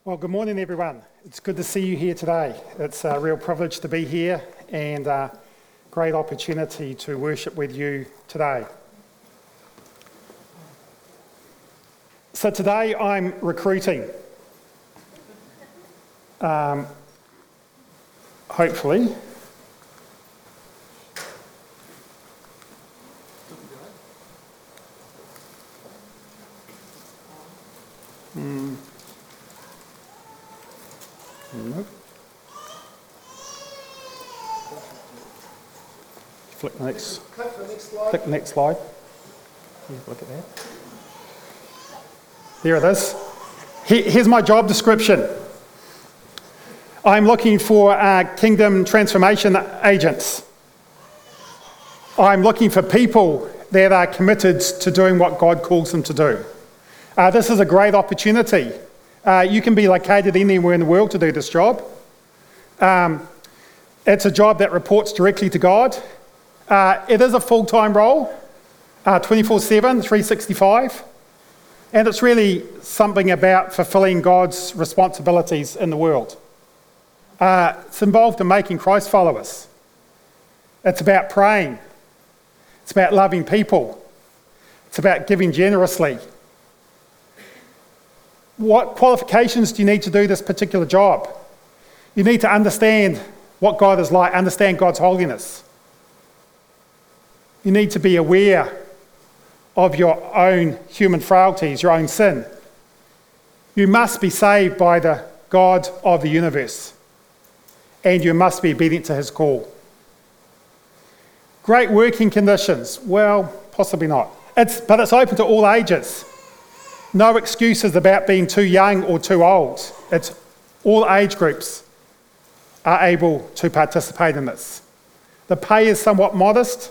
Well, good morning, everyone. It's good to see you here today. It's a real privilege to be here and a great opportunity to worship with you today. So today I'm recruiting. Hopefully. Nope. Click the next slide. Look at that. There it is. Here's my job description. I'm looking for kingdom transformation agents. I'm looking for people that are committed to doing what God calls them to do. This is a great opportunity. You can be located anywhere in the world to do this job. It's a job that reports directly to God. It is a full-time role, 24/7, 365. And it's really something about fulfilling God's responsibilities in the world. It's involved in making Christ followers. It's about praying. It's about loving people. It's about giving generously. What qualifications do you need to do this particular job? You need to understand what God is like, understand God's holiness. You need to be aware of your own human frailties, your own sin. You must be saved by the God of the universe, and you must be obedient to his call. Great working conditions. Well, possibly not. But it's open to all ages. No excuses about being too young or too old. It's all age groups are able to participate in this. The pay is somewhat modest,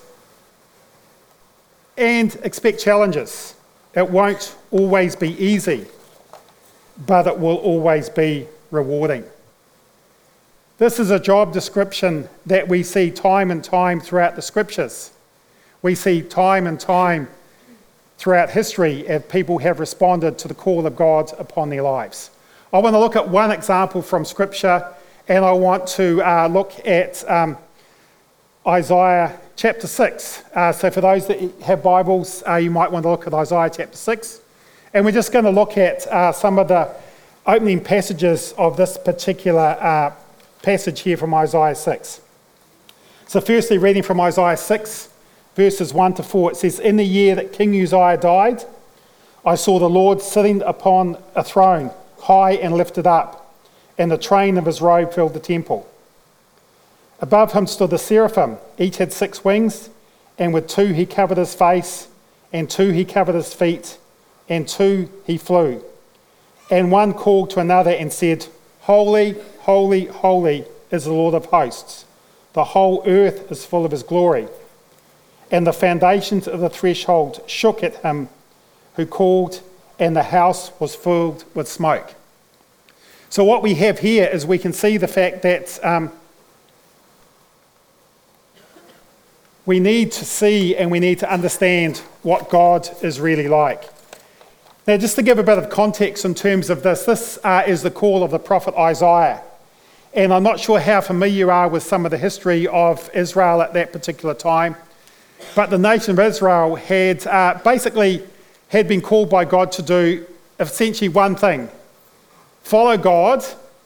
and expect challenges. It won't always be easy, but it will always be rewarding. This is a job description that we see time and time throughout the scriptures. We see time and time throughout history as people have responded to the call of God upon their lives. I want to look at one example from Scripture, and I want to look at Isaiah chapter 6. So for those that have Bibles, you might want to look at Isaiah chapter 6. And we're just going to look at some of the opening passages of this particular passage here from Isaiah 6. So firstly, reading from Isaiah 6, verses 1 to 4, it says, "In the year that King Uzziah died, I saw the Lord sitting upon a throne, high and lifted up, and the train of his robe filled the temple. Above him stood the seraphim, each had 6 wings, and with 2 he covered his face, and 2 he covered his feet, and 2 he flew. And one called to another and said, 'Holy, holy, holy is the Lord of hosts. The whole earth is full of his glory.' And the foundations of the threshold shook at him who called, and the house was filled with smoke." So what we have here is we can see the fact that we need to see and we need to understand what God is really like. Now, just to give a bit of context in terms of this is the call of the prophet Isaiah. And I'm not sure how familiar you are with some of the history of Israel at that particular time. But the nation of Israel had been called by God to do essentially one thing: follow God,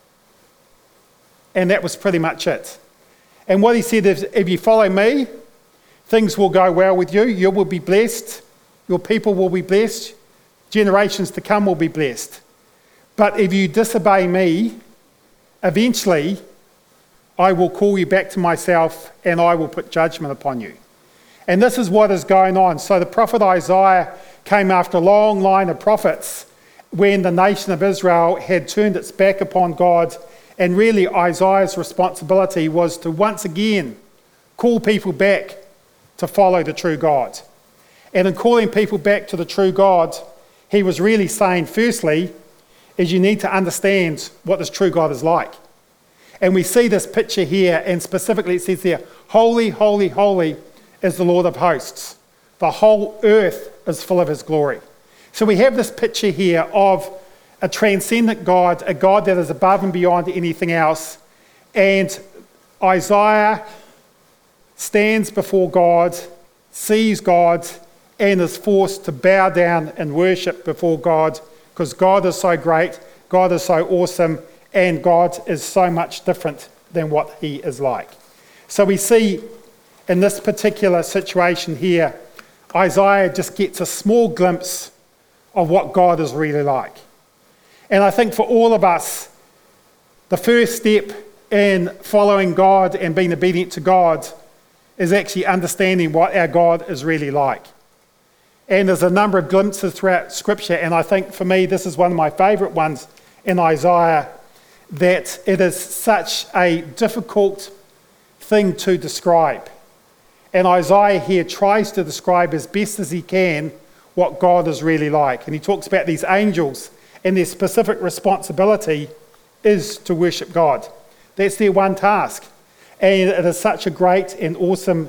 and that was pretty much it. And what he said is, if you follow me, things will go well with you. You will be blessed. Your people will be blessed. Generations to come will be blessed. But if you disobey me, eventually I will call you back to myself and I will put judgment upon you. And this is what is going on. So the prophet Isaiah came after a long line of prophets when the nation of Israel had turned its back upon God, and really Isaiah's responsibility was to once again call people back to follow the true God. And in calling people back to the true God, he was really saying, firstly, is you need to understand what this true God is like. And we see this picture here, and specifically it says here, "Holy, holy, holy is the Lord of hosts. The whole earth is full of his glory." So we have this picture here of a transcendent God, a God that is above and beyond anything else. And Isaiah stands before God, sees God, and is forced to bow down and worship before God, because God is so great, God is so awesome, and God is so much different than what he is like. So we see in this particular situation here, Isaiah just gets a small glimpse of what God is really like. And I think for all of us, the first step in following God and being obedient to God is actually understanding what our God is really like. And there's a number of glimpses throughout Scripture, and I think for me this is one of my favourite ones in Isaiah, that it is such a difficult thing to describe. And Isaiah here tries to describe as best as he can what God is really like. And he talks about these angels, and their specific responsibility is to worship God. That's their one task. And it is such a great and awesome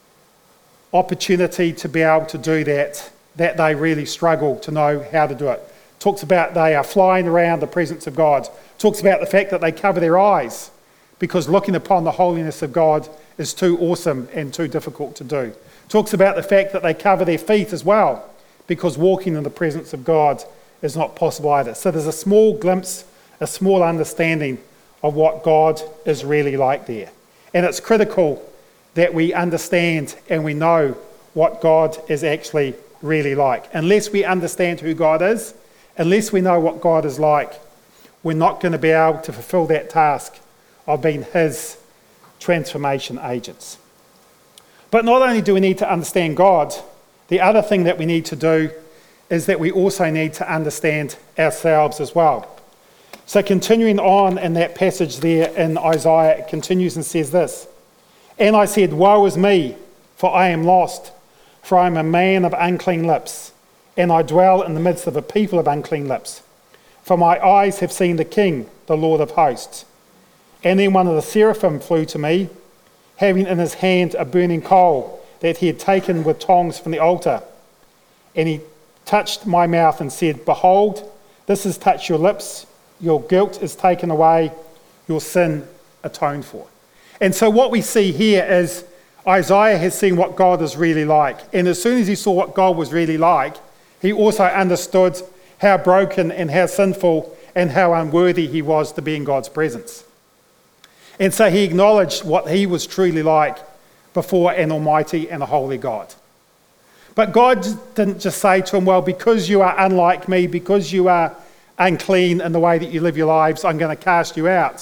opportunity to be able to do that they really struggle to know how to do it. Talks about they are flying around the presence of God. Talks about the fact that they cover their eyes because looking upon the holiness of God is too awesome and too difficult to do. Talks about the fact that they cover their feet as well because walking in the presence of God is not possible either. So there's a small glimpse, a small understanding of what God is really like there. And it's critical that we understand and we know what God is actually really like. Unless we understand who God is, unless we know what God is like, we're not going to be able to fulfill that task of being his transformation agents. But not only do we need to understand God, the other thing that we need to do is that we also need to understand ourselves as well. So continuing on in that passage there in Isaiah, it continues and says this, "And I said, woe is me, for I am lost, for I am a man of unclean lips, and I dwell in the midst of a people of unclean lips. For my eyes have seen the King, the Lord of hosts. And then one of the seraphim flew to me, having in his hand a burning coal that he had taken with tongs from the altar. And he touched my mouth and said, behold, this has touched your lips, your guilt is taken away, your sin atoned for." And so what we see here is Isaiah has seen what God is really like. And as soon as he saw what God was really like, he also understood how broken and how sinful and how unworthy he was to be in God's presence. And so he acknowledged what he was truly like before an almighty and a holy God. But God didn't just say to him, well, because you are unlike me, because you are unclean in the way that you live your lives, I'm going to cast you out.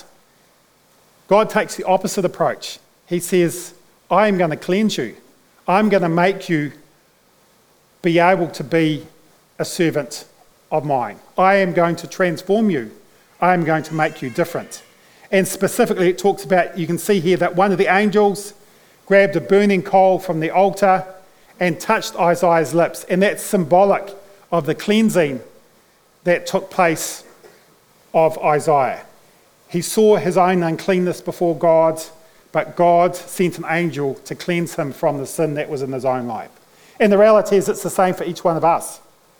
God takes the opposite approach. He says, I am going to cleanse you. I'm going to make you be able to be a servant of mine. I am going to transform you. I am going to make you different. And specifically it talks about, you can see here that one of the angels grabbed a burning coal from the altar and touched Isaiah's lips. And that's symbolic of the cleansing that took place of Isaiah. He saw his own uncleanness before God, but God sent an angel to cleanse him from the sin that was in his own life. And the reality is it's the same for each one of us.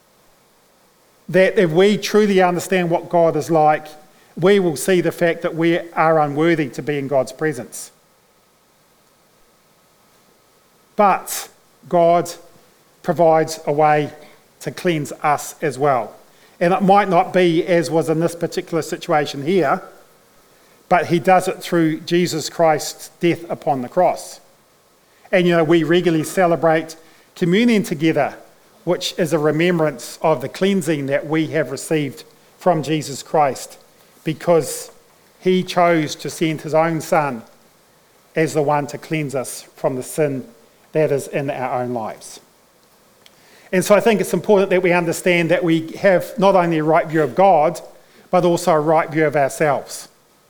That if we truly understand what God is like, we will see the fact that we are unworthy to be in God's presence. But God provides a way to cleanse us as well. And it might not be as was in this particular situation here, but he does it through Jesus Christ's death upon the cross. And we regularly celebrate communion together, which is a remembrance of the cleansing that we have received from Jesus Christ, because he chose to send his own son as the one to cleanse us from the sin that is in our own lives. And so I think it's important that we understand that we have not only a right view of God, but also a right view of ourselves.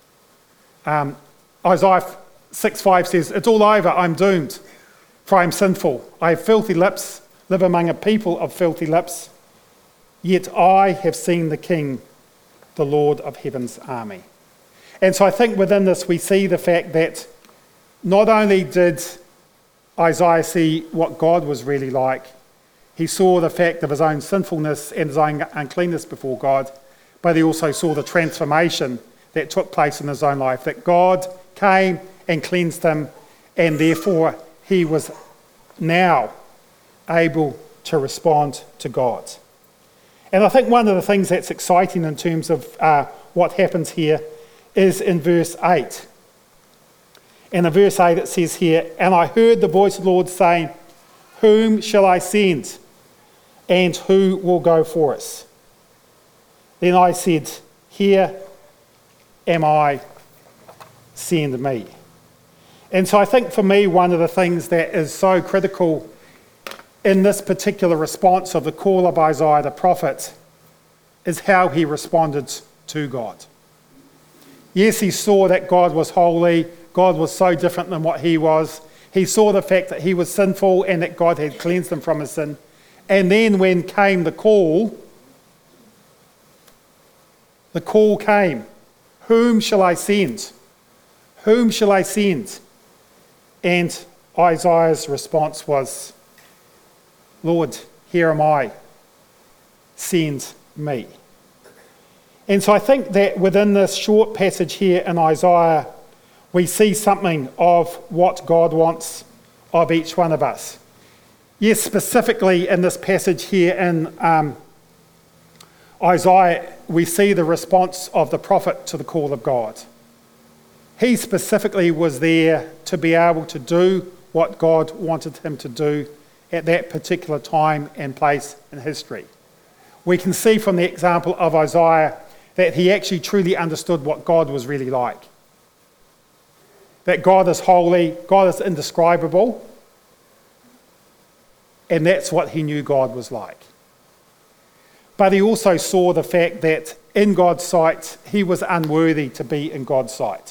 Isaiah 6:5 says, it's all over, I'm doomed, for I am sinful. I have filthy lips, live among a people of filthy lips, yet I have seen the King, the Lord of heaven's army. And so I think within this we see the fact that not only did Isaiah see what God was really like, he saw the fact of his own sinfulness and his own uncleanness before God, but he also saw the transformation that took place in his own life, that God came and cleansed him, and therefore he was now able to respond to God. And I think one of the things that's exciting in terms of what happens here is in verse 8. And in verse 8 it says here, "And I heard the voice of the Lord saying, 'Whom shall I send? And who will go for us?' Then I said, 'Here am I, send me.'" And so I think for me, one of the things that is so critical in this particular response of the call of Isaiah the prophet is how he responded to God. Yes, he saw that God was holy, God was so different than what he was. He saw the fact that he was sinful and that God had cleansed him from his sin. And then when came the call came. "Whom shall I send? Whom shall I send?" And Isaiah's response was, "Lord, here am I, send me." And so I think that within this short passage here in Isaiah, we see something of what God wants of each one of us. Yes, specifically in this passage here in Isaiah, we see the response of the prophet to the call of God. He specifically was there to be able to do what God wanted him to do at that particular time and place in history. We can see from the example of Isaiah that he actually truly understood what God was really like. That God is holy, God is indescribable, and that's what he knew God was like. But he also saw the fact that in God's sight, he was unworthy to be in God's sight.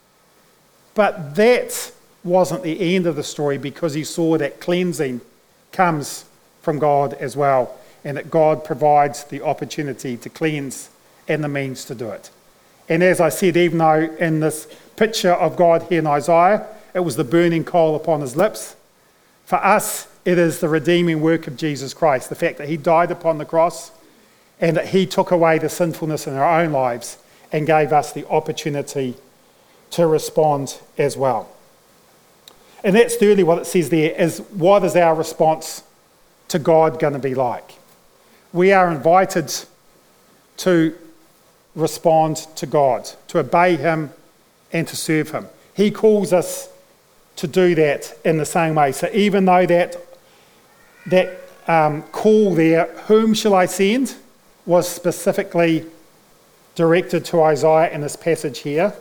But that wasn't the end of the story, because he saw that cleansing comes from God as well, and that God provides the opportunity to cleanse and the means to do it. And as I said, even though in this picture of God here in Isaiah, it was the burning coal upon his lips, for us it is the redeeming work of Jesus Christ, the fact that he died upon the cross and that he took away the sinfulness in our own lives and gave us the opportunity to respond as well. And that's thirdly what it says there, is what is our response to God going to be like? We are invited to respond to God, to obey him and to serve him. He calls us to do that in the same way. So even though that call there, "Whom shall I send?" was specifically directed to Isaiah in this passage here,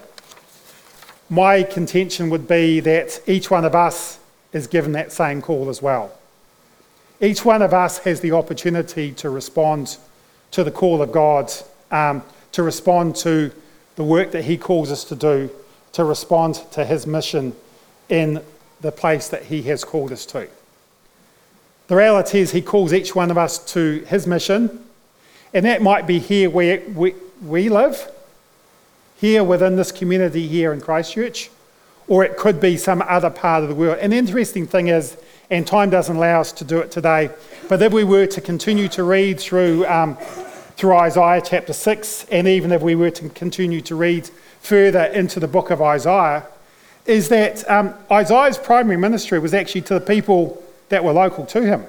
my contention would be that each one of us is given that same call as well. Each one of us has the opportunity to respond to the call of God, to respond to the work that he calls us to do, to respond to his mission in the place that he has called us to. The reality is he calls each one of us to his mission, and that might be here where we live, here within this community here in Christchurch, or it could be some other part of the world. And the interesting thing is, and time doesn't allow us to do it today, but if we were to continue to read through Isaiah chapter 6, and even if we were to continue to read further into the book of Isaiah, is that Isaiah's primary ministry was actually to the people that were local to him.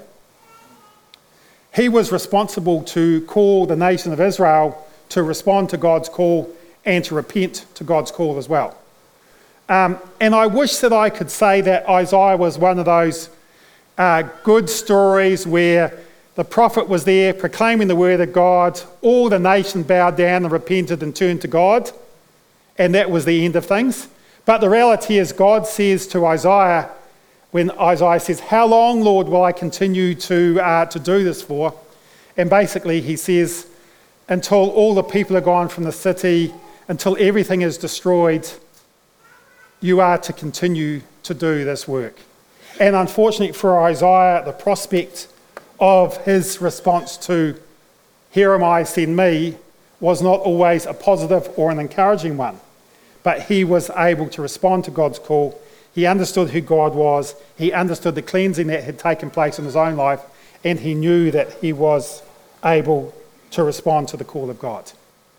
He was responsible to call the nation of Israel to respond to God's call and to repent to God's call as well. And I wish that I could say that Isaiah was one of those good stories where the prophet was there proclaiming the word of God, all the nation bowed down and repented and turned to God, and that was the end of things. But the reality is, God says to Isaiah, when Isaiah says, "How long, Lord, will I continue to do this for?" And basically he says, until all the people are gone from the city, until everything is destroyed, you are to continue to do this work. And unfortunately for Isaiah, the prospect of his response to "Here am I, send me" was not always a positive or an encouraging one. But he was able to respond to God's call. He understood who God was. He understood the cleansing that had taken place in his own life, and he knew that he was able to respond to the call of God.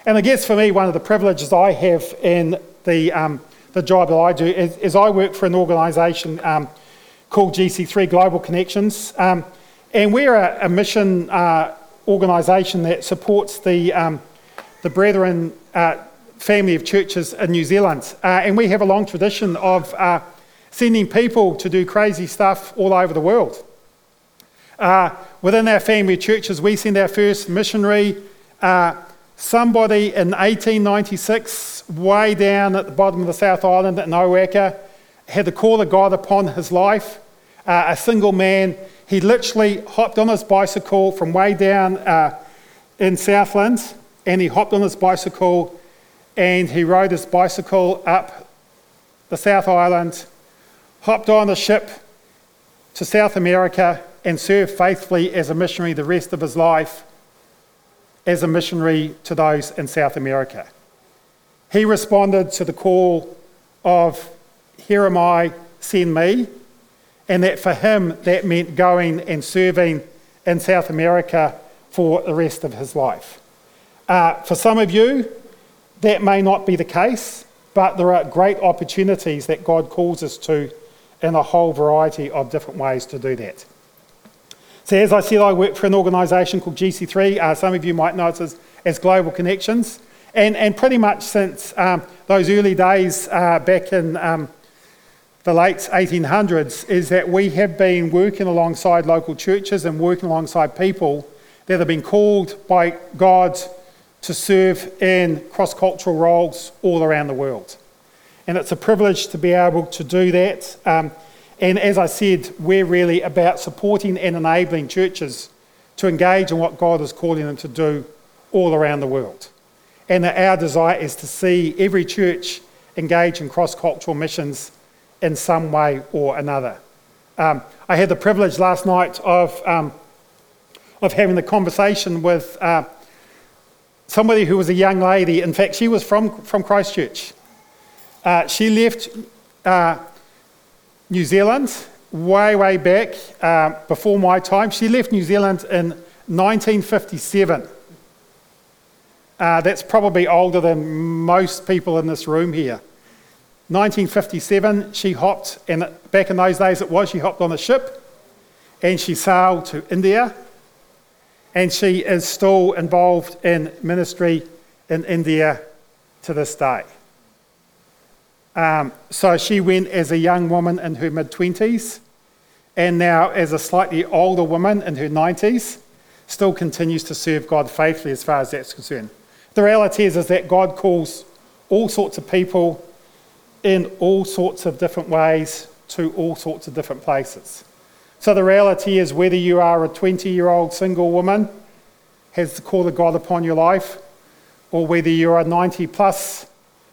And I guess for me, one of the privileges I have in the job that I do is I work for an organisation called GC3 Global Connections, and we're a mission organisation that supports the Brethren family of churches in New Zealand, and we have a long tradition of sending people to do crazy stuff all over the world. Within our family of churches, we sent our first missionary, somebody in 1896, way down at the bottom of the South Island at Owaka, had the call of God upon his life. A single man, he literally hopped on his bicycle from way down in Southland, and he hopped on his bicycle and he rode his bicycle up the South Island, hopped on a ship to South America, and served faithfully as a missionary the rest of his life as a missionary to those in South America. He responded to the call of, "Here am I, send me," and that for him that meant going and serving in South America for the rest of his life. For some of you, that may not be the case, but there are great opportunities that God calls us to in a whole variety of different ways to do that. So as I said, I work for an organisation called GC3. Some of you might know it as Global Connections. And pretty much since those early days back in the late 1800s, is that we have been working alongside local churches and working alongside people that have been called by God to serve in cross-cultural roles all around the world. And it's a privilege to be able to do that. And as I said, we're really about supporting and enabling churches to engage in what God is calling them to do all around the world. And our desire is to see every church engage in cross-cultural missions in some way or another. I had the privilege last night of having a conversation with somebody who was a young lady. In fact, she was from Christchurch. She left New Zealand way back before my time. She left New Zealand in 1957. That's probably older than most people in this room here. 1957, she hopped, and back in those days she hopped on a ship and she sailed to India, and she is still involved in ministry in India to this day. So she went as a young woman in her mid-20s, and now as a slightly older woman in her 90s, still continues to serve God faithfully as far as that's concerned. The reality is that God calls all sorts of people in all sorts of different ways to all sorts of different places. So the reality is, whether you are a 20-year-old single woman, has the call of God upon your life, or whether you're a 90-plus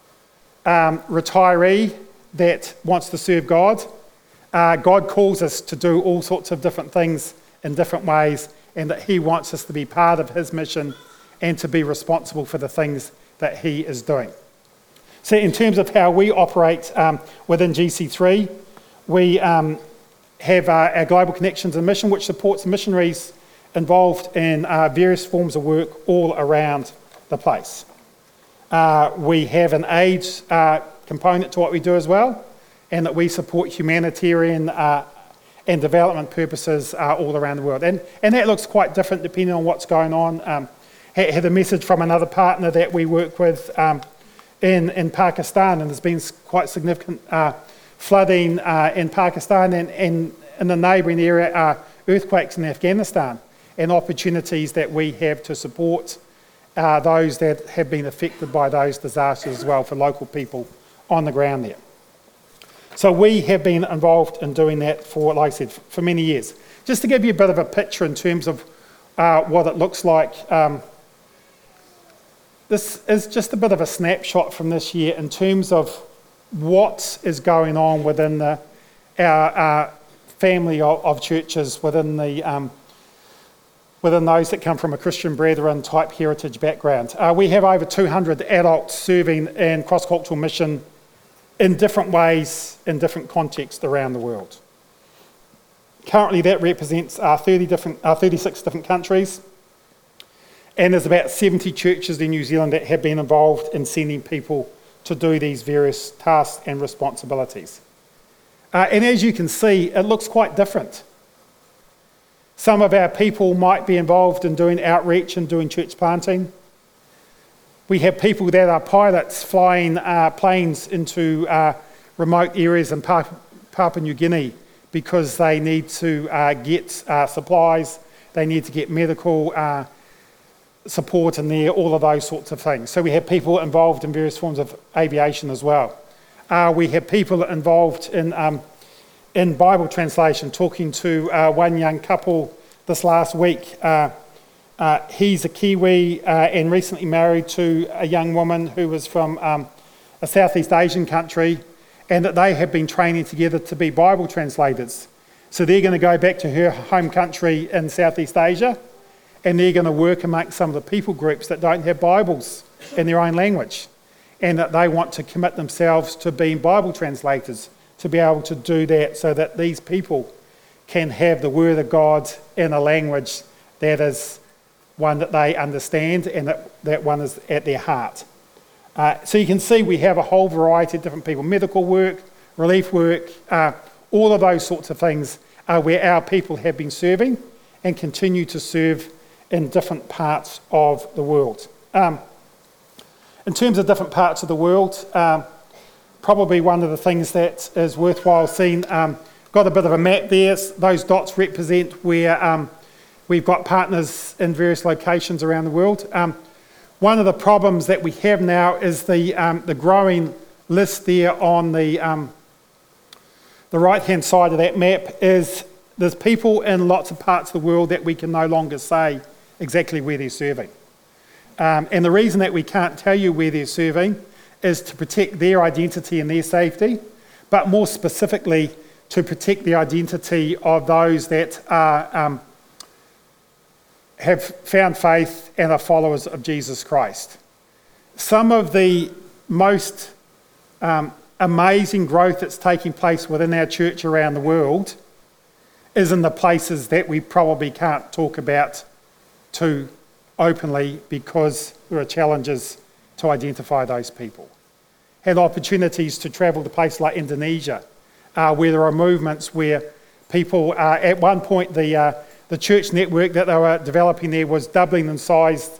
retiree that wants to serve God, God calls us to do all sorts of different things in different ways, and that He wants us to be part of His mission and to be responsible for the things that He is doing. So in terms of how we operate within GC3, we have our Global Connections and Mission, which supports missionaries involved in various forms of work all around the place. We have an AIDS component to what we do as well, and that we support humanitarian and development purposes all around the world. And that looks quite different depending on what's going on. Had a message from another partner that we work with in Pakistan, and there's been quite significant flooding in Pakistan, and in the neighbouring area are earthquakes in Afghanistan, and opportunities that we have to support those that have been affected by those disasters as well, for local people on the ground there. So we have been involved in doing that for, like I said, for many years. Just to give you a bit of a picture in terms of what it looks like, this is just a bit of a snapshot from this year in terms of what is going on within our family of churches, within those that come from a Christian Brethren type heritage background. We have over 200 adults serving in cross-cultural mission in different ways, in different contexts around the world. Currently that represents 36 different countries, And there's about 70 churches in New Zealand that have been involved in sending people to do these various tasks and responsibilities. And as you can see, it looks quite different. Some of our people might be involved in doing outreach and doing church planting. We have people that are pilots flying planes into remote areas in Papua New Guinea because they need to get supplies, they need to get medical support in there, all of those sorts of things. So we have people involved in various forms of aviation as well. We have people involved in Bible translation, talking to one young couple this last week. He's a Kiwi and recently married to a young woman who was from a Southeast Asian country, and that they have been training together to be Bible translators. So they're going to go back to her home country in Southeast Asia, and they're going to work amongst some of the people groups that don't have Bibles in their own language, and that they want to commit themselves to being Bible translators, to be able to do that so that these people can have the Word of God in a language that is one that they understand and that one is at their heart. So you can see we have a whole variety of different people, medical work, relief work, all of those sorts of things are where our people have been serving and continue to serve in different parts of the world. In terms of different parts of the world, probably one of the things that is worthwhile seeing, got a bit of a map there. Those dots represent where we've got partners in various locations around the world. One of the problems that we have now is the growing list there on the right-hand side of that map is there's people in lots of parts of the world that we can no longer say exactly where they're serving. And the reason that we can't tell you where they're serving is to protect their identity and their safety, but more specifically to protect the identity of those that are have found faith and are followers of Jesus Christ. Some of the most amazing growth that's taking place within our church around the world is in the places that we probably can't talk about too openly because there are challenges to identify those people. Had opportunities to travel to places like Indonesia, where there are movements where people at one point the church network that they were developing there was doubling in size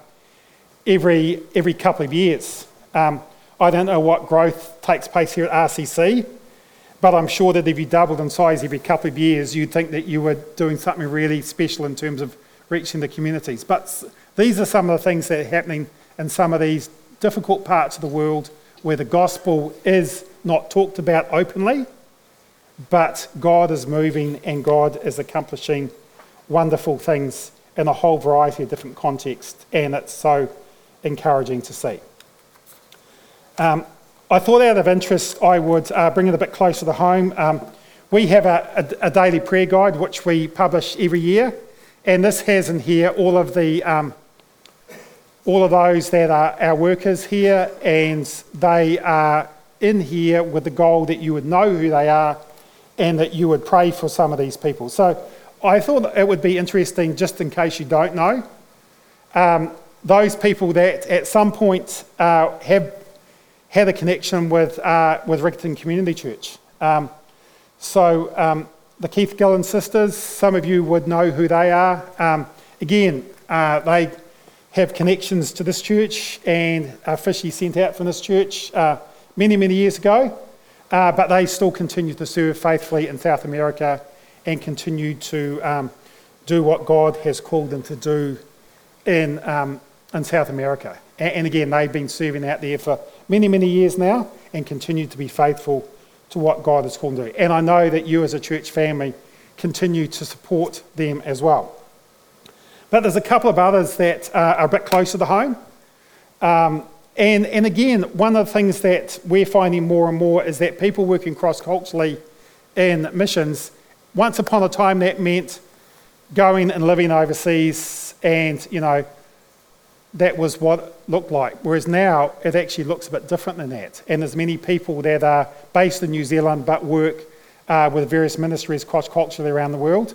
every couple of years. I don't know what growth takes place here at RCC, but I'm sure that if you doubled in size every couple of years, you'd think that you were doing something really special in terms of reaching the communities. But these are some of the things that are happening in some of these difficult parts of the world where the gospel is not talked about openly, but God is moving and God is accomplishing wonderful things in a whole variety of different contexts, and it's so encouraging to see. I thought out of interest I would bring it a bit closer to home. We have a daily prayer guide which we publish every year, and this has in here all of those that are our workers here, and they are in here with the goal that you would know who they are and that you would pray for some of these people. So I thought it would be interesting, just in case you don't know, those people that at some point have had a connection with Riccarton Community Church. So the Keith Gillen sisters, some of you would know who they are. Again, they have connections to this church and are officially sent out from this church many, many years ago, but they still continue to serve faithfully in South America and continue to do what God has called them to do in South America. And again, they've been serving out there for many, many years now and continue to be faithful to what God has called them to do. And I know that you as a church family continue to support them as well. But there's a couple of others that are a bit closer to home. And again, one of the things that we're finding more and more is that people working cross-culturally in missions, once upon a time that meant going and living overseas, and that was what it looked like. Whereas now it actually looks a bit different than that. And there's many people that are based in New Zealand but work with various ministries cross-culturally around the world.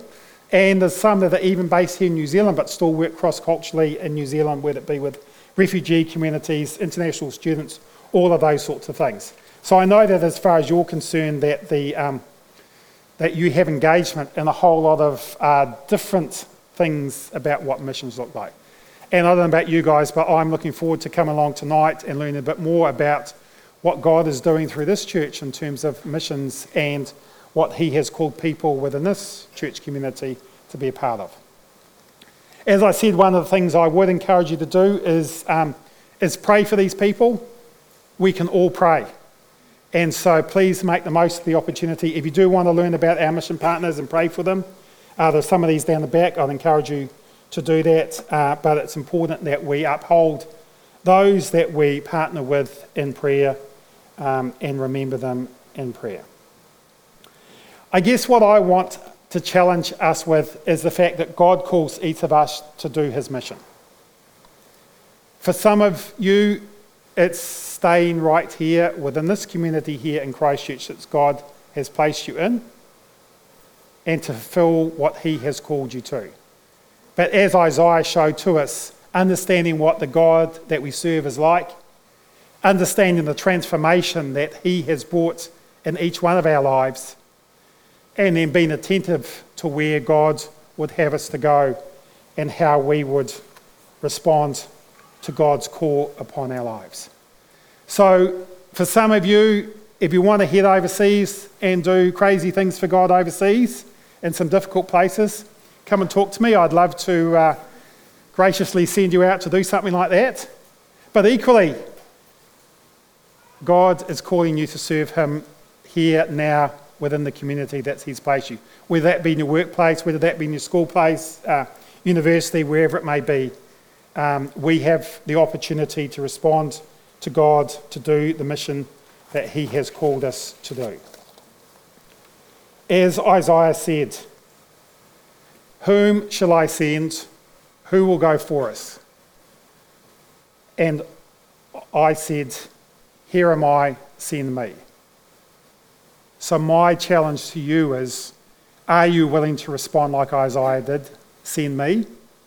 And there's some that are even based here in New Zealand but still work cross-culturally in New Zealand, whether it be with refugee communities, international students, all of those sorts of things. So I know that as far as you're concerned, that that you have engagement in a whole lot of different things about what missions look like. And I don't know about you guys, but I'm looking forward to coming along tonight and learning a bit more about what God is doing through this church in terms of missions and what he has called people within this church community to be a part of. As I said, one of the things I would encourage you to do is pray for these people. We can all pray. And so please make the most of the opportunity. If you do want to learn about our mission partners and pray for them, there's some of these down the back. I'd encourage you to do that. But it's important that we uphold those that we partner with in prayer and remember them in prayer. I guess what I want to challenge us with is the fact that God calls each of us to do his mission. For some of you, it's staying right here within this community here in Christchurch that God has placed you in and to fulfill what he has called you to. But as Isaiah showed to us, understanding what the God that we serve is like, understanding the transformation that he has brought in each one of our lives, and then being attentive to where God would have us to go and how we would respond to God's call upon our lives. So for some of you, if you want to head overseas and do crazy things for God overseas in some difficult places, come and talk to me. I'd love to graciously send you out to do something like that. But equally, God is calling you to serve him here now within the community that he's placed you. Whether that be in your workplace, whether that be in your school place, university, wherever it may be, we have the opportunity to respond to God to do the mission that he has called us to do. As Isaiah said, "Whom shall I send? Who will go for us?" And I said, "Here am I, send me." So my challenge to you is, are you willing to respond like Isaiah did? Send me.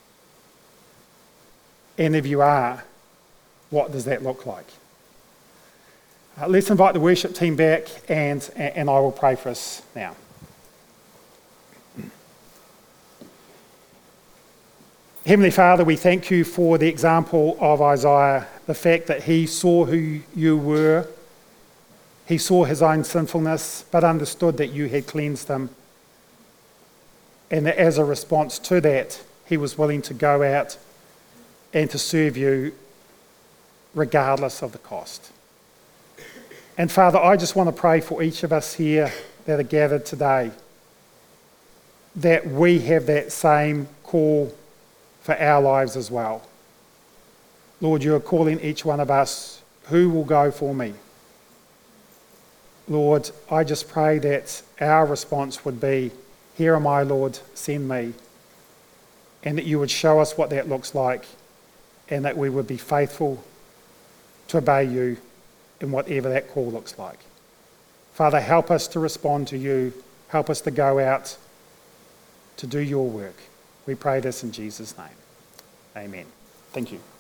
And if you are, what does that look like? Let's invite the worship team back and I will pray for us now. Heavenly Father, we thank you for the example of Isaiah, the fact that he saw who you were. He saw his own sinfulness, but understood that you had cleansed him. And that as a response to that, he was willing to go out and to serve you regardless of the cost. And Father, I just want to pray for each of us here that are gathered today, that we have that same call for our lives as well. Lord, you are calling each one of us, who will go for me? Lord, I just pray that our response would be, here am I, Lord, send me. And that you would show us what that looks like and that we would be faithful to obey you in whatever that call looks like. Father, help us to respond to you. Help us to go out to do your work. We pray this in Jesus' name. Amen. Thank you.